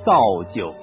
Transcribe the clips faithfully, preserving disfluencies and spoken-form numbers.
造就。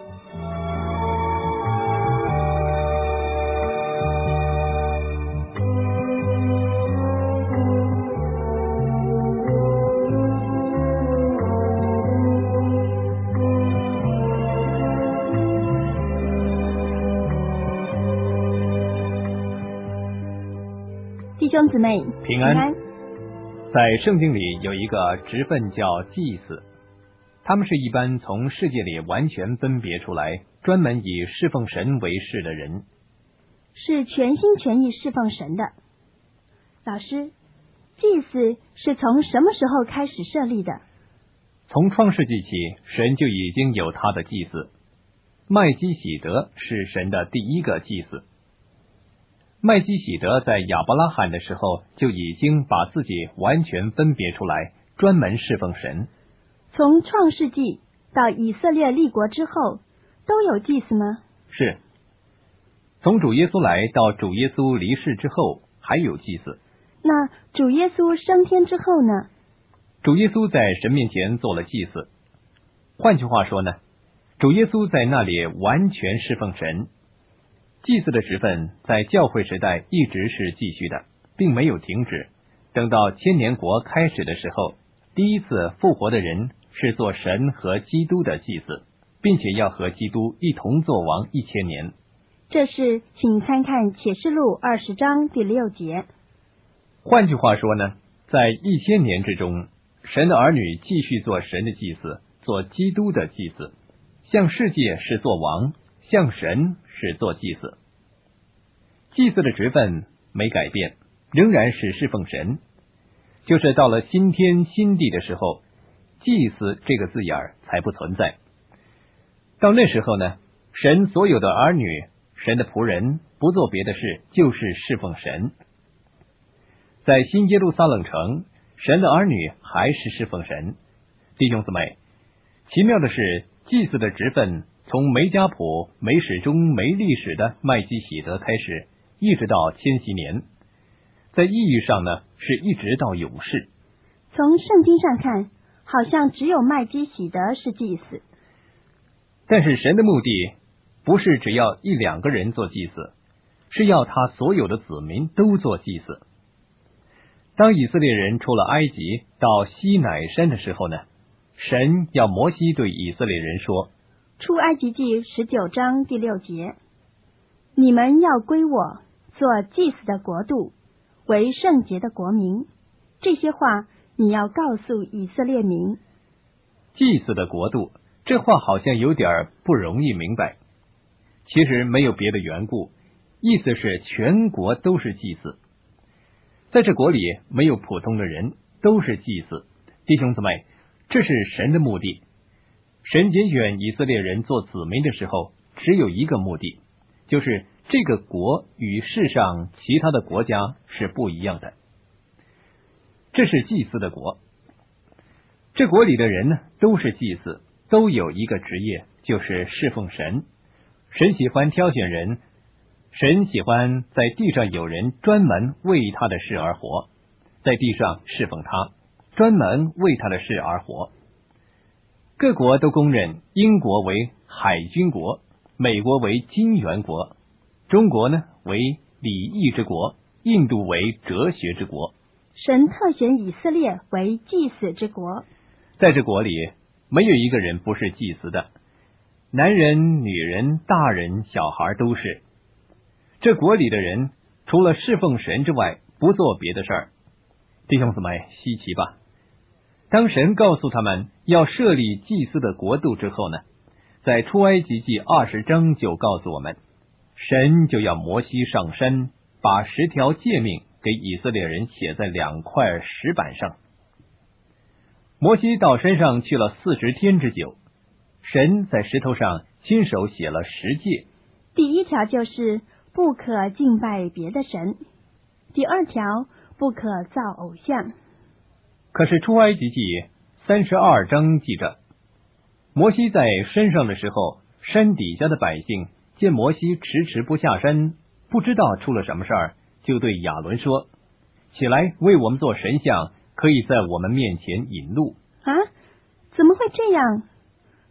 弟兄姊妹平安。平安。在圣经里有一个职分叫祭司，他们是一般从世界里完全分别出来，专门以侍奉神为事的人， 是全心全意侍奉神的。老师，祭司是从什么时候开始设立的？ 从创世纪起，神就已经有他的祭司。麦基洗德是神的第一个祭司。麦基洗德在亚伯拉罕的时候就已经把自己完全分别出来，专门侍奉神。 从创世纪到以色列立国之后，都有祭司吗？ 是。从主耶稣来到主耶稣离世之后，还有祭司。 那主耶稣升天之后呢？ 主耶稣在神面前做了祭司。换句话说呢，主耶稣在那里完全侍奉神。祭司的职分在教会时代一直是继续的，并没有停止。等到千年国开始的时候，第一次复活的人是做神和基督的祭司，并且要和基督一同作王一千年。 这是请参看启示录二十章第六节。 换句话说呢，在一千年之中，神的儿女继续做神的祭司，做基督的祭司，向世界是做王，向神是做祭司。祭司的职分没改变，仍然是侍奉神。就是到了新天新地的时候，祭司这个字眼儿才不存在。到那时候呢，神所有的儿女，神的仆人，不做别的事，就是侍奉神。在新耶路撒冷城，神的儿女还是侍奉神。弟兄姊妹，奇妙的是，祭司的职分从没家谱、没始终、没历史的麦基洗德开始，一直到千禧年，在意义上呢，是一直到永世。 从圣经上看，好像只有麦基洗德是祭司。 但是神的目的不是只要一两个人做祭司，是要他所有的子民都做祭司。当以色列人出了埃及到西乃山的时候呢，神要摩西对以色列人说， 出埃及记十九章第六节，你们要归我，做祭司的国度，为圣洁的国民。这些话你要告诉以色列民。 祭司的国度，这话好像有点不容易明白。其实没有别的缘故，意思是全国都是祭司。在这国里没有普通的人，都是祭司。弟兄姊妹，这是神的目的。神拣选以色列人做子民的时候，只有一个目的，就是这个国与世上其他的国家是不一样的。这是祭司的国。这国里的人呢，都是祭司，都有一个职业，就是侍奉神。神喜欢挑选人，神喜欢在地上有人专门为他的事而活，在地上侍奉他，专门为他的事而活。各国都公认英国为海军国，美国为金元国，中国呢为礼义之国，印度为哲学之国。 神特选以色列为祭司之国。 在这国里，没有一个人不是祭司的，男人、女人、大人、小孩都是。这国里的人除了侍奉神之外，不做别的事儿。弟兄姊妹，稀奇吧？当神告诉他们要设立祭司的国度之后呢，在出埃及记二十章就告诉我们，神就要摩西上山，把十条诫命给以色列人写在两块石板上。摩西到山上去了四十天之久，神在石头上亲手写了十诫。 第一条就是不可敬拜别的神，第二条不可造偶像。 可是出埃及记三十二章记着，摩西在山上的时候，山底下的百姓见摩西迟迟不下山，不知道出了什么事儿，就对亚伦说，起来为我们做神像，可以在我们面前引路。 啊，怎么会这样？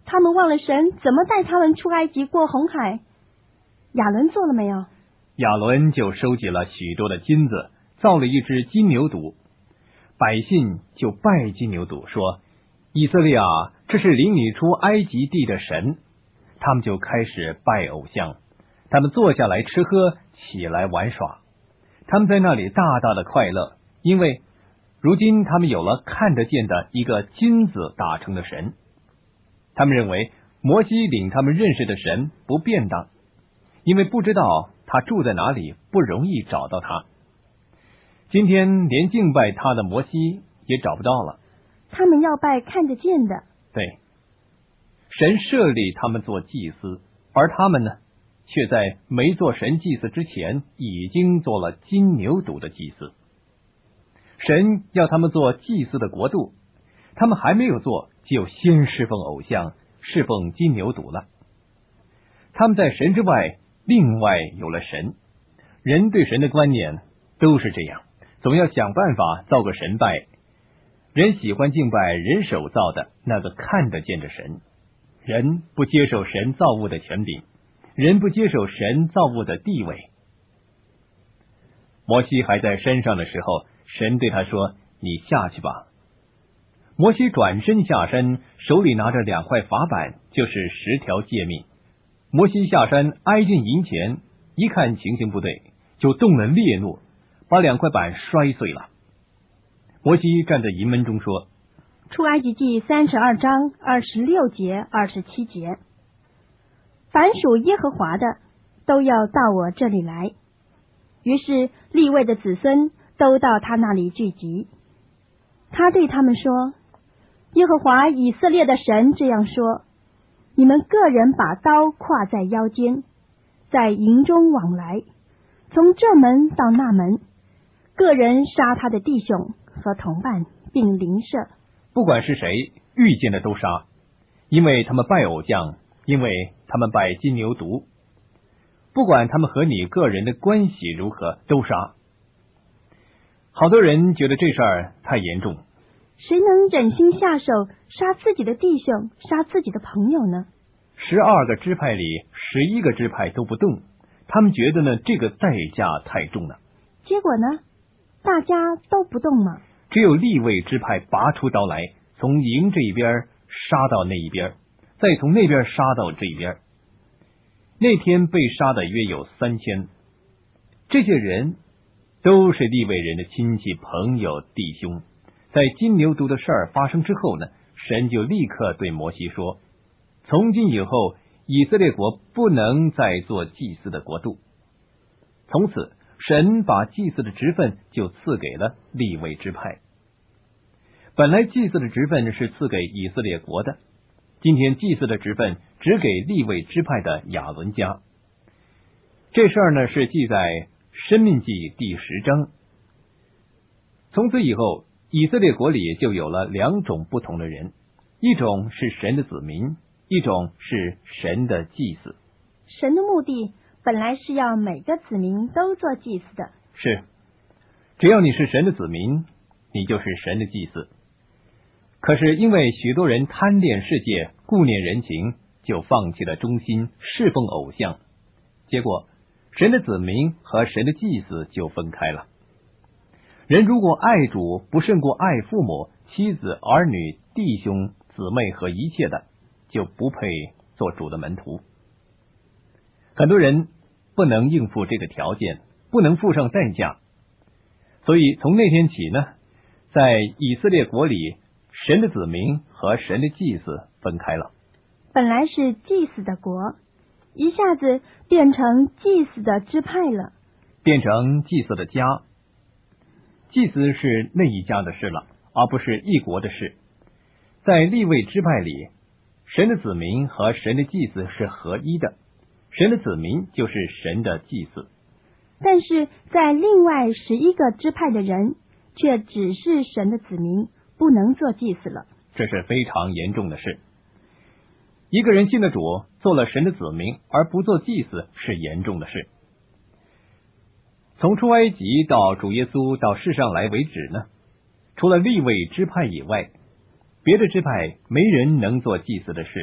他们忘了神怎么带他们出埃及过红海。亚伦做了没有？ 亚伦就收集了许多的金子，造了一只金牛犊。百姓就拜金牛犊，说：以色列啊，这是领你出埃及地的神。他们就开始拜偶像，他们坐下来吃喝，起来玩耍。他们在那里大大的快乐，因为如今他们有了看得见的一个金子打成的神。他们认为摩西领他们认识的神不便当，因为不知道他住在哪里，不容易找到他。今天连敬拜他的摩西也找不到了。 他们要拜看得见的。 对，神设立他们做祭司，而他们呢，却在没做神祭司之前，已经做了金牛犊的祭司。神要他们做祭司的国度，他们还没有做，就先侍奉偶像，侍奉金牛犊了。他们在神之外，另外有了神。人对神的观念都是这样，总要想办法造个神拜。人喜欢敬拜人手造的那个看得见的神，人不接受神造物的权柄，人不接受神造物的地位。摩西还在山上的时候，神对他说：你下去吧。摩西转身下山，手里拿着两块法板，就是十条诫命。摩西下山挨近营前，一看情形不对，就动了烈怒，把两块板摔碎了。摩西站在营门中说： 出埃及记三十二章二十六节二十七节，凡属耶和华的都要到我这里来。于是利未的子孙都到他那里聚集。他对他们说：耶和华以色列的神这样说，你们个人把刀挎在腰间，在营中往来，从这门到那门，个人杀他的弟兄和同伴，并邻舍。 不管是谁，遇见的都杀，因为他们拜偶像，因为他们拜金牛犊。不管他们和你个人的关系如何，都杀。好多人觉得这事儿太严重， 谁能忍心下手杀自己的弟兄，杀自己的朋友呢？ 十二个支派里，十一个支派都不动，他们觉得呢，这个代价太重了。 结果呢，大家都不动吗？ 只有利未支派拔出刀来，从营这一边杀到那一边，再从那边杀到这一边。那天被杀的约有三千，这些人都是利未人的亲戚、朋友、弟兄。在金牛犊的事儿发生之后呢，神就立刻对摩西说：从今以后，以色列国不能再做祭司的国度。从此，神把祭司的职分就赐给了利未支派。本来祭司的职分是赐给以色列国的，今天祭司的职分只给利未支派的亚伦家。这事儿呢，是记在申命记第十章。从此以后，以色列国里就有了两种不同的人，一种是神的子民，一种是神的祭司。 神的目的本来是要每个子民都做祭司的。 是，只要你是神的子民，你就是神的祭司。可是因为许多人贪恋世界，顾念人情，就放弃了忠心，侍奉偶像，结果神的子民和神的祭司就分开了。人如果爱主不胜过爱父母、妻子、儿女、弟兄、姊妹和一切的，就不配做主的门徒。很多人不能应付这个条件，不能付上代价，所以从那天起呢，在以色列国里，神的子民和神的祭司分开了。 本来是祭司的国，一下子变成祭司的支派了， 变成祭司的家。祭司是那一家的事了，而不是一国的事。在利未支派里，神的子民和神的祭司是合一的，神的子民就是神的祭司。 但是在另外十一个支派的人，却只是神的子民，不能做祭司了。 这是非常严重的事。一个人信了主，做了神的子民，而不做祭司，是严重的事。从出埃及到主耶稣到世上来为止呢，除了利未支派以外，别的支派没人能做祭司的事，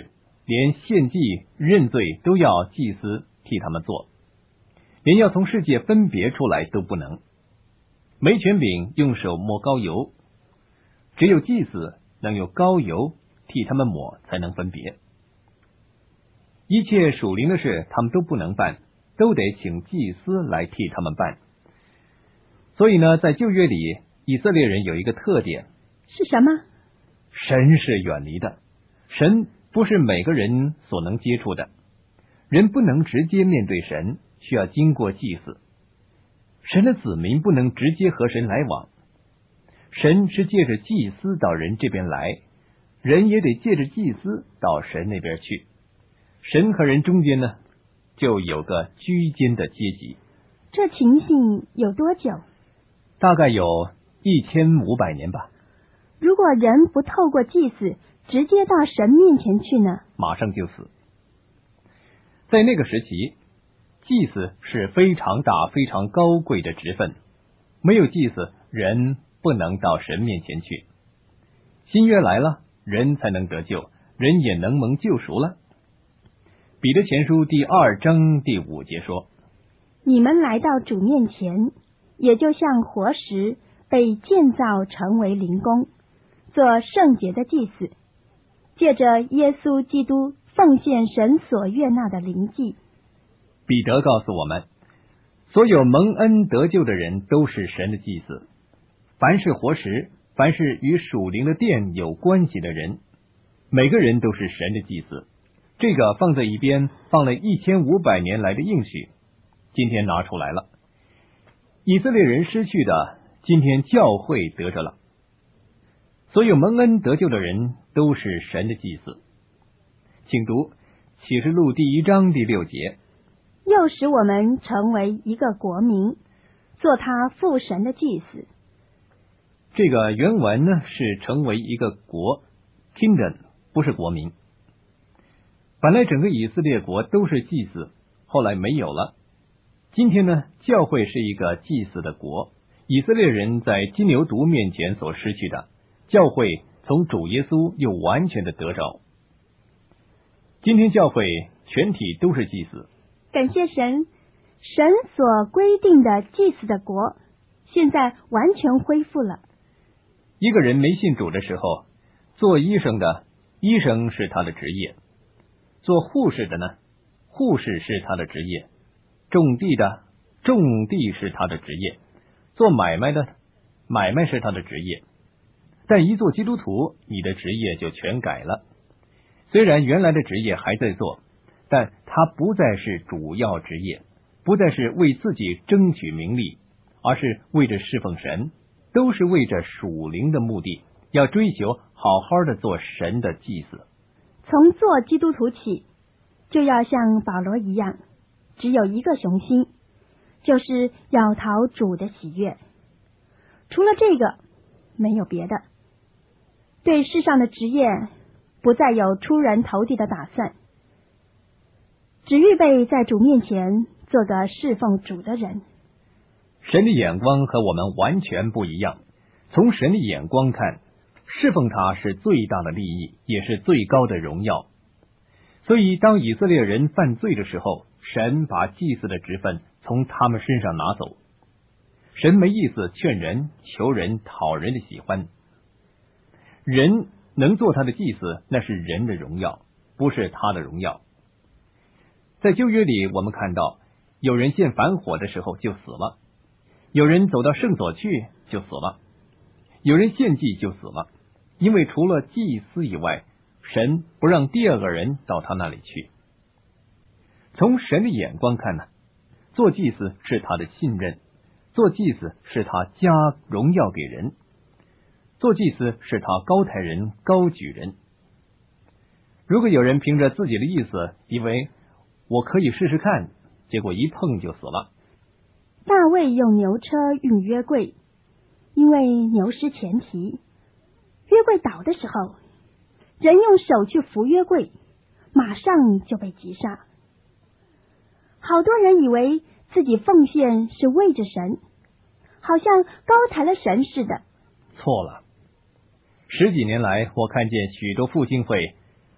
连献祭、认罪都要祭司替他们做，连要从世界分别出来都不能。没权柄用手摸膏油，只有祭司能用膏油替他们抹，才能分别。一切属灵的事他们都不能办，都得请祭司来替他们办。所以呢，在旧约里，以色列人有一个特点， 是什么？ 神是远离的，神不是每个人所能接触的，人不能直接面对神，需要经过祭司。神的子民不能直接和神来往，神是借着祭司到人这边来，人也得借着祭司到神那边去。神和人中间呢，就有个居间的阶级。 这情形有多久？ 大概有一千五百年吧。 如果人不透过祭司直接到神面前去呢？ 马上就死。在那个时期，祭司是非常大非常高贵的职分，没有祭司，人不能到神面前去。新约来了，人才能得救，人也能蒙救赎了。彼得前书第二章第五节说， 你们来到主面前，也就像活石被建造成为灵宫，做圣洁的祭司，借着耶稣基督奉献神所悦纳的灵祭。 彼得告诉我们，所有蒙恩得救的人都是神的祭司，凡是活石，凡是与属灵的殿有关系的人，每个人都是神的祭司。这个放在一边，放了一千五百年来的应许，今天拿出来了。以色列人失去的，今天教会得着了。所有蒙恩得救的人都是神的祭司。请读启示录第一章第六节， 又使我们成为一个国民，做他父神的祭司。 这个原文呢是成为一个国 kingdom， 不是国民。本来整个以色列国都是祭司，后来没有了。今天呢，教会是一个祭司的国，以色列人在金牛犊面前所失去的，教会从主耶稣又完全的得着。今天教会全体都是祭司。 感谢神，神所规定的祭司的国现在完全恢复了。 一个人没信主的时候，做医生的，医生是他的职业；做护士的呢，护士是他的职业；种地的，种地是他的职业；做买卖的，买卖是他的职业。但一做基督徒，你的职业就全改了。虽然原来的职业还在做，但他不再是主要职业，不再是为自己争取名利，而是为着侍奉神，都是为着属灵的目的，要追求好好的做神的祭司。 从做基督徒起，就要像保罗一样，只有一个雄心，就是要讨主的喜悦。除了这个，没有别的。对世上的职业，不再有出人头地的打算，只预备在主面前做个侍奉主的人。 神的眼光和我们完全不一样。从神的眼光看，侍奉他是最大的利益，也是最高的荣耀。所以当以色列人犯罪的时候，神把祭司的职分从他们身上拿走。神没意思劝人、求人、讨人的喜欢。人能做他的祭司，那是人的荣耀，不是他的荣耀。在旧约里，我们看到有人见反火的时候就死了，有人走到圣所去就死了，有人献祭就死了，因为除了祭司以外，神不让第二个人到他那里去。从神的眼光看呢，做祭司是他的信任，做祭司是他加荣耀给人，做祭司是他高抬人、高举人。如果有人凭着自己的意思，以为我可以试试看，结果一碰就死了。 大卫用牛车运约柜，因为牛失前蹄，约柜倒的时候，人用手去扶约柜，马上就被击杀。好多人以为自己奉献是为着神，好像高抬了神似的。 错了。十几年来，我看见许多复兴会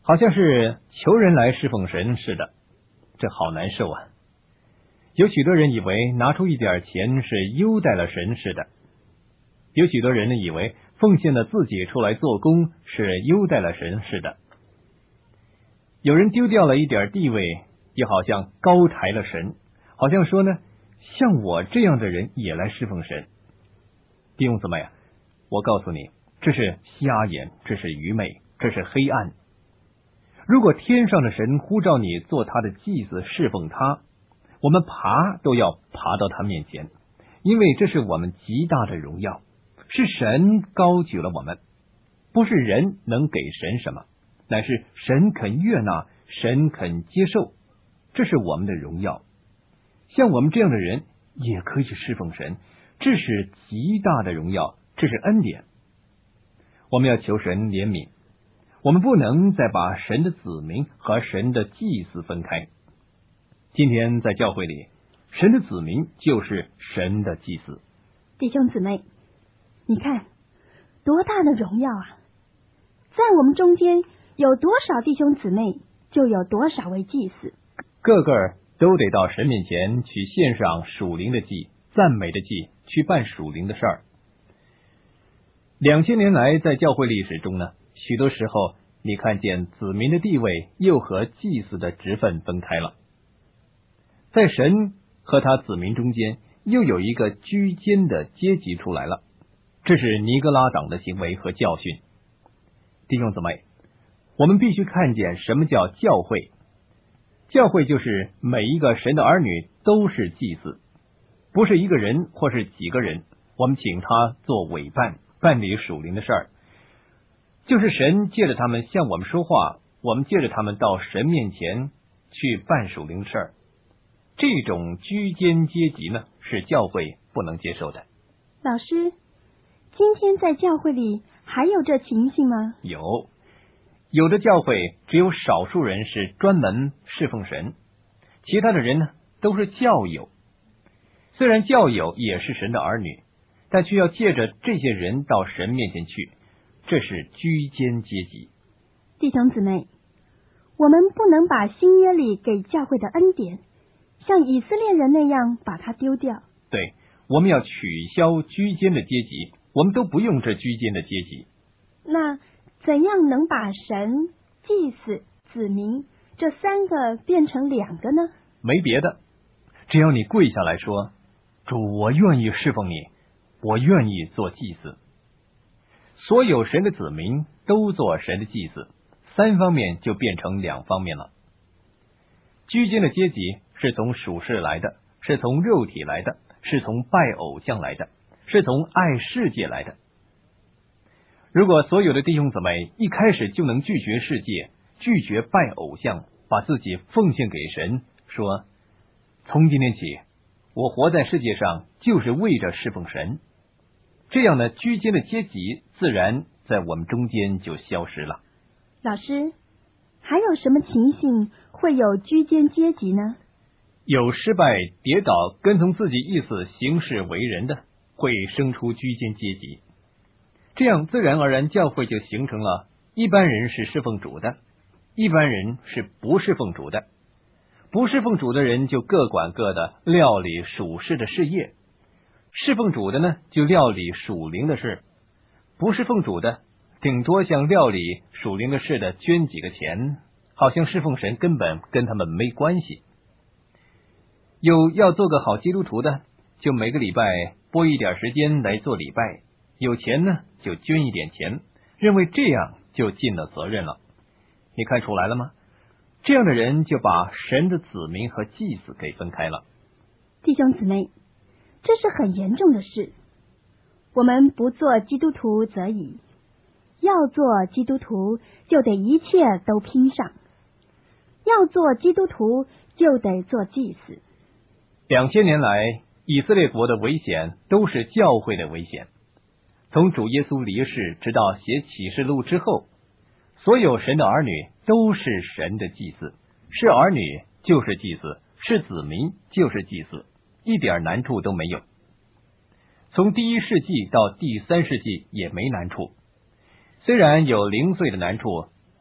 好像是求人来侍奉神似的，这好难受啊。有许多人以为拿出一点钱是优待了神似的，有许多人呢以为奉献了自己出来做工是优待了神似的。有人丢掉了一点地位，也好像高抬了神，好像说呢，像我这样的人也来侍奉神。弟兄姊妹啊，我告诉你，这是瞎眼，这是愚昧，这是黑暗。如果天上的神呼召你做他的祭司侍奉他，我们爬都要爬到他面前，因为这是我们极大的荣耀，是神高举了我们，不是人能给神什么，乃是神肯悦纳，神肯接受，这是我们的荣耀。像我们这样的人也可以侍奉神，这是极大的荣耀，这是恩典。我们要求神怜悯，我们不能再把神的子民和神的祭司分开。今天在教会里，神的子民就是神的祭司。 弟兄姊妹，你看多大的荣耀啊！在我们中间有多少弟兄姊妹，就有多少位祭司， 个个都得到神面前去献上属灵的祭，赞美的祭，去办属灵的事儿。两千年来，在教会历史中呢，许多时候你看见子民的地位又和祭司的职分分开了，在神和他子民中间又有一个居间的阶级出来了，这是尼哥拉党的行为和教训。弟兄姊妹，我们必须看见什么叫教会。教会就是每一个神的儿女都是祭司，不是一个人或是几个人，我们请他做委办，办理属灵的事儿，就是神借着他们向我们说话，我们借着他们到神面前去办属灵的事儿。这种居间阶级呢，是教会不能接受的。 老师，今天在教会里还有这情形吗？ 有，有的教会只有少数人是专门侍奉神，其他的人呢都是教友。虽然教友也是神的儿女，但却要借着这些人到神面前去，这是居间阶级。 弟兄姊妹，我们不能把新约里给教会的恩典像以色列人那样把它丢掉。 对，我们要取消居间的阶级，我们都不用这居间的阶级。 那怎样能把神、祭司、子民这三个变成两个呢？ 没别的，只要你跪下来说，主，我愿意侍奉你，我愿意做祭司。所有神的子民都做神的祭司，三方面就变成两方面了。居间的阶级是从属世来的，是从肉体来的，是从拜偶像来的，是从爱世界来的。如果所有的弟兄姊妹一开始就能拒绝世界，拒绝拜偶像，把自己奉献给神，说从今天起我活在世界上就是为着侍奉神，这样的居间的阶级自然在我们中间就消失了。 老师，还有什么情形会有居间阶级呢？ 有失败、跌倒、跟从自己意思行事为人的，会生出居间阶级。这样自然而然教会就形成了一般人是侍奉主的，一般人是不侍奉主的。不侍奉主的人就各管各的，料理属世的事业；侍奉主的呢，就料理属灵的事。不侍奉主的，顶多像料理属灵的事的捐几个钱，好像侍奉神根本跟他们没关系。有要做个好基督徒的，就每个礼拜拨一点时间来做礼拜，有钱呢就捐一点钱，认为这样就尽了责任了。你看出来了吗？这样的人就把神的子民和祭司给分开了。 弟兄姊妹，这是很严重的事。我们不做基督徒则已，要做基督徒就得一切都拼上，要做基督徒就得做祭司。 两千年来，以色列国的危险都是教会的危险。从主耶稣离世直到写启示录之后，所有神的儿女都是神的祭司，是儿女就是祭司，是子民就是祭司，一点难处都没有。从第一世纪到第三世纪也没难处，虽然有零碎的难处，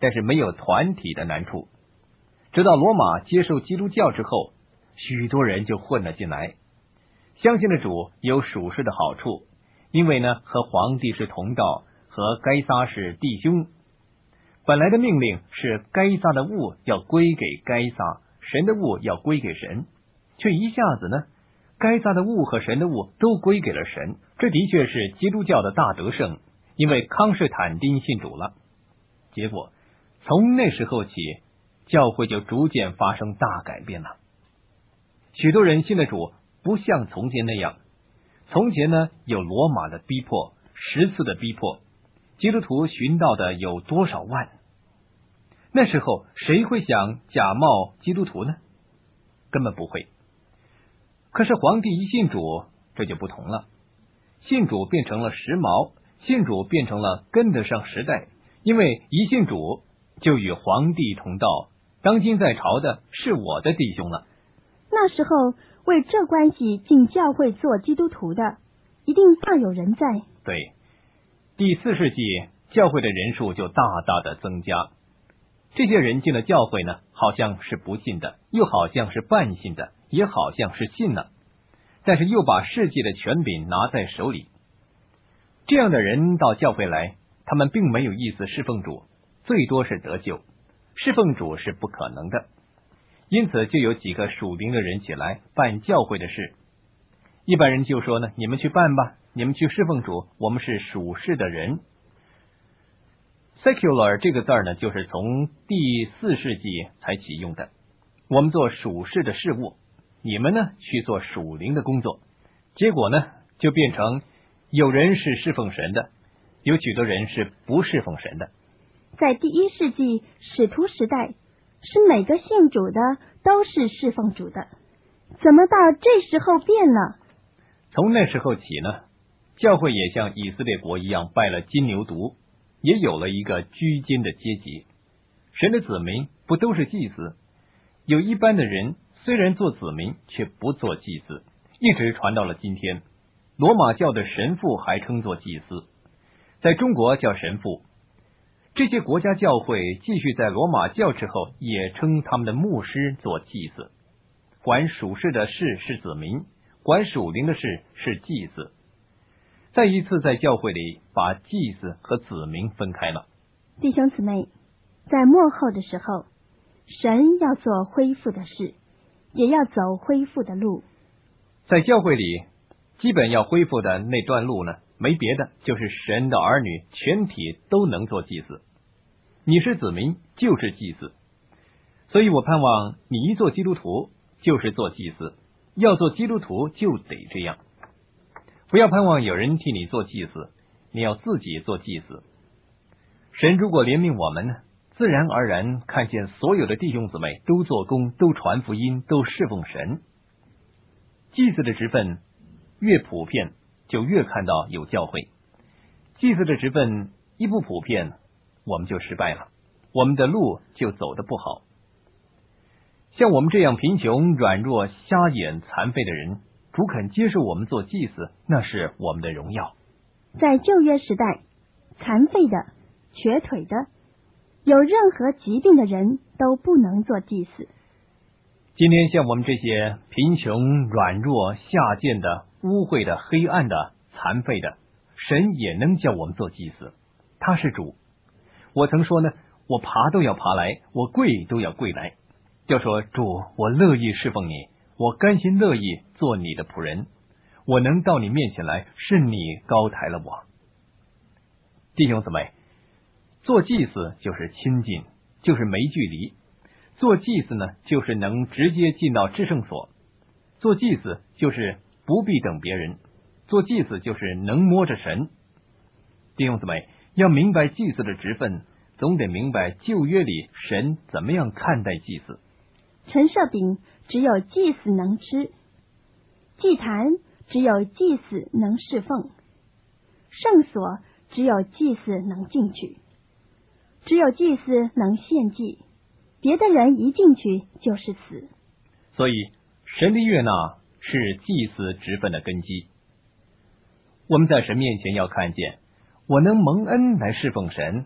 但是没有团体的难处。直到罗马接受基督教之后，许多人就混了进来，相信的主有属世的好处，因为呢和皇帝是同道，和该撒是弟兄。本来的命令是该撒的物要归给该撒，神的物要归给神，却一下子呢该撒的物和神的物都归给了神。这的确是基督教的大得胜，因为康士坦丁信主了。结果从那时候起，教会就逐渐发生大改变了。许多人信的主不像从前那样，从前呢有罗马的逼迫，十次的逼迫，基督徒寻道的有多少万？那时候谁会想假冒基督徒呢？根本不会。可是皇帝一信主，这就不同了，信主变成了时髦，信主变成了跟得上时代，因为一信主就与皇帝同道，当今在朝的是我的弟兄了。 那时候为这关系进教会做基督徒的，一定大有人在。 对，第四世纪教会的人数就大大的增加。这些人进了教会呢，好像是不信的，又好像是半信的，也好像是信了，但是又把世界的权柄拿在手里。这样的人到教会来，他们并没有意思侍奉主，最多是得救，侍奉主是不可能的。因此就有几个属灵的人起来办教会的事。一般人就说呢，你们去办吧，你们去侍奉主，我们是属世的人。secular 这个字呢，就是从第四世纪才启用的。我们做属世的事物，你们呢去做属灵的工作。结果呢就变成有人是侍奉神的，有许多人是不侍奉神的。 在第一世纪使徒时代，是每个信主的都是侍奉主的，怎么到这时候变了？ 从那时候起呢，教会也像以色列国一样拜了金牛犊，也有了一个居金的阶级。神的子民不都是祭司？有一般的人虽然做子民，却不做祭司，一直传到了今天。罗马教的神父还称作祭司，在中国叫神父。这些国家教会继续在罗马教之后，也称他们的牧师做祭司。管属世的事是子民，管属灵的事是祭司。再一次在教会里把祭司和子民分开了。 弟兄姊妹，在末后的时候，神要做恢复的事，也要走恢复的路。 在教会里基本要恢复的那段路呢，没别的，就是神的儿女全体都能做祭司。你是子民就是祭司，所以我盼望你一做基督徒就是做祭司，要做基督徒就得这样。不要盼望有人替你做祭司，你要自己做祭司。神如果怜悯我们呢，自然而然看见所有的弟兄姊妹都做工，都传福音，都侍奉神。祭司的职分越普遍，就越看到有教会。祭司的职分一不普遍，我们就失败了，我们的路就走得不好。像我们这样贫穷、软弱、瞎眼、残废的人，主肯接受我们做祭司，那是我们的荣耀。 在旧约时代，残废的、瘸腿的、有任何疾病的人都不能做祭司。 今天像我们这些贫穷、软弱、下贱的、污秽的、黑暗的、残废的，神也能叫我们做祭司。他是主。我曾说呢，我爬都要爬来，我跪都要跪来，就说主，我乐意侍奉你，我甘心乐意做你的仆人，我能到你面前来，是你高抬了我。弟兄姊妹，做祭司就是亲近，就是没距离。做祭司呢，就是能直接进到至圣所。做祭司就是不必等别人，做祭司就是能摸着神。弟兄姊妹，要明白祭司的职分，总得明白旧约里神怎么样看待祭司。 陈设饼只有祭司能吃，祭坛只有祭司能侍奉，圣所只有祭司能进去，只有祭司能献祭，别的人一进去就是死。 所以神的悦纳是祭司职分的根基。我们在神面前要看见，我能蒙恩来侍奉神，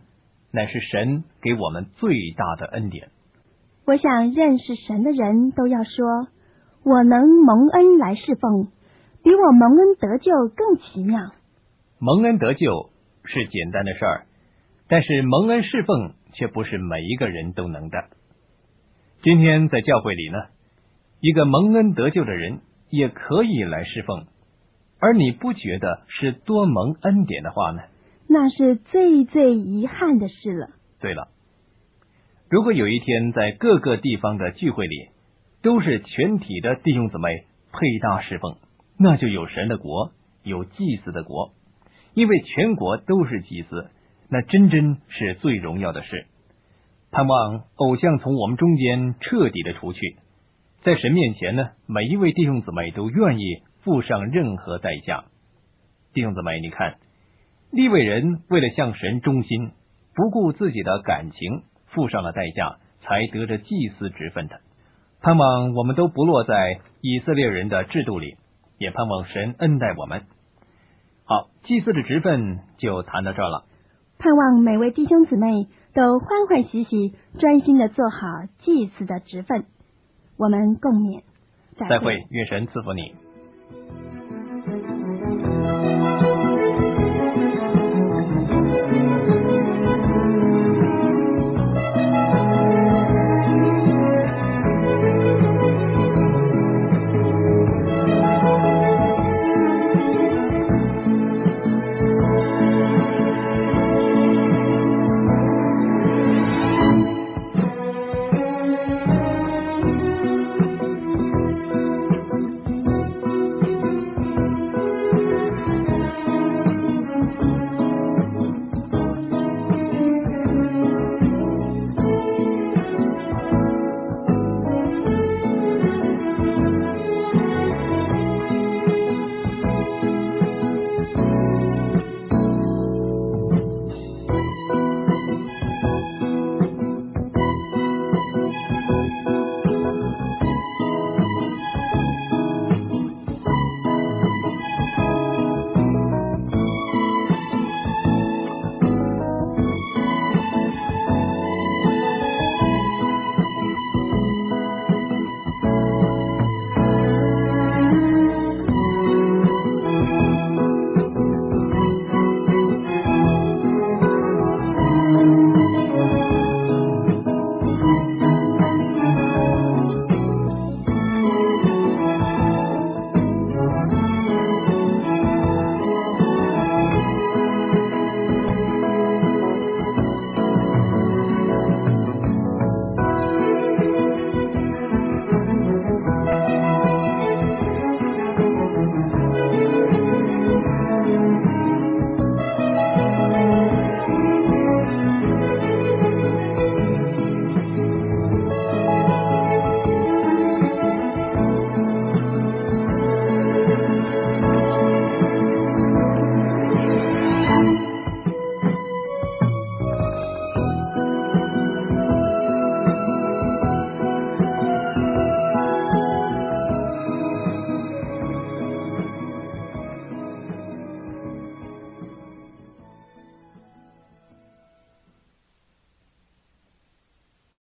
乃是神给我们最大的恩典。 我想认识神的人都要说，我能蒙恩来侍奉，比我蒙恩得救更奇妙。 蒙恩得救是简单的事儿，但是蒙恩侍奉却不是每一个人都能的。今天在教会里呢，一个蒙恩得救的人也可以来侍奉，而你不觉得是多蒙恩典的话呢？ 那是最最遗憾的事了。 对了，如果有一天在各个地方的聚会里都是全体的弟兄姊妹配搭侍奉，那就有神的国，有祭司的国。因为全国都是祭司，那真真是最荣耀的事。盼望偶像从我们中间彻底的除去，在神面前呢，每一位弟兄姊妹都愿意付上任何代价。弟兄姊妹，你看，利未人为了向神忠心，不顾自己的感情，付上了代价，才得着祭司职分的。盼望我们都不落在以色列人的制度里，也盼望神恩待我们。好，祭司的职分就谈到这儿了。 盼望每位弟兄姊妹都欢欢喜喜、专心的做好祭司的职分。我们共勉。 再会，愿神赐福你。